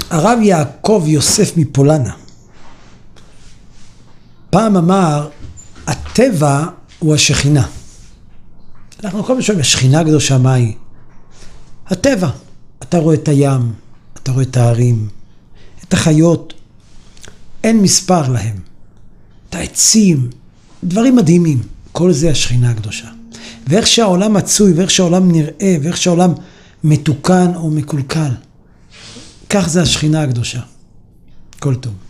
הרב יעקב יוסף מפולנה פעם אמר, הטבע הוא השכינה. אנחנו כל פעם שואלים, השכינה הקדושה מה היא? הטבע. אתה רואה את הים, אתה רואה את הערים, את החיות, אין מספר להם. את העצים, דברים מדהימים. כל זה השכינה הקדושה. ואיך שהעולם מצוי, ואיך שהעולם נראה, ואיך שהעולם מתוקן או מקולקל. כך זה השכינה הקדושה. כל טוב.